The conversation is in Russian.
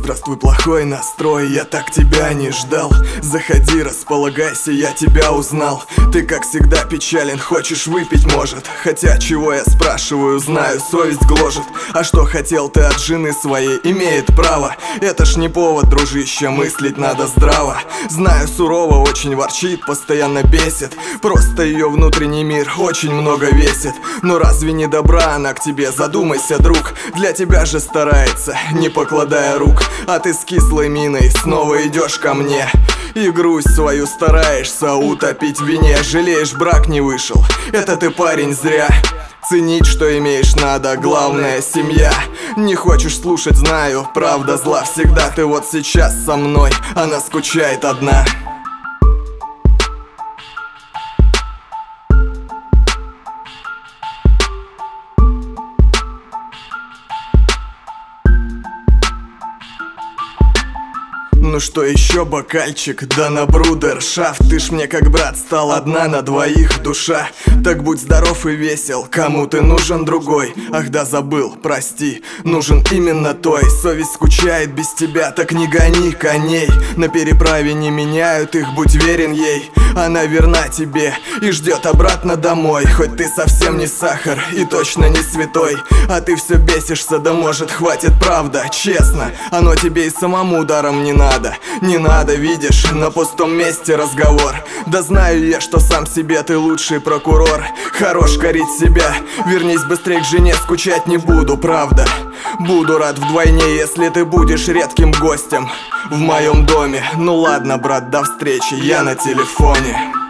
раз твой плохой настрой, я так тебя не ждал. Заходи, располагайся, я тебя узнал. Ты как всегда печален, хочешь выпить может. Хотя чего я спрашиваю, знаю, совесть гложет. А что хотел ты от жены своей, имеет право. Это ж не повод, дружище, мыслить надо здраво. Знаю, сурово, очень ворчит, постоянно бесит. Просто ее внутренний мир очень много весит. Но разве не добра она к тебе, задумайся, друг. Для тебя же старается, не покладая рук. А ты с кислой миной снова идешь ко мне и грусть свою стараешься утопить в вине. Жалеешь, брак не вышел, это ты, парень, зря. Ценить, что имеешь, надо, главное семья. Не хочешь слушать, знаю, правда зла всегда. Ты вот сейчас со мной, она скучает одна. Ну что еще, бокальчик, да на брудершафт. Ты ж мне как брат стал, одна на двоих душа. Так будь здоров и весел, кому ты нужен другой. Ах да, забыл, прости, нужен именно той. Совесть скучает без тебя, так не гони коней. На переправе не меняют их, будь верен ей. Она верна тебе и ждет обратно домой. Хоть ты совсем не сахар и точно не святой, а ты все бесишься, да может хватит, правда. Честно, оно тебе и самому даром не надо. Не надо, видишь, на пустом месте разговор. Да знаю я, что сам себе ты лучший прокурор. Хорош корить себя, вернись быстрее к жене, скучать не буду, правда. Буду рад вдвойне, если ты будешь редким гостем в моем доме. Ну ладно, брат, до встречи, я на телефоне.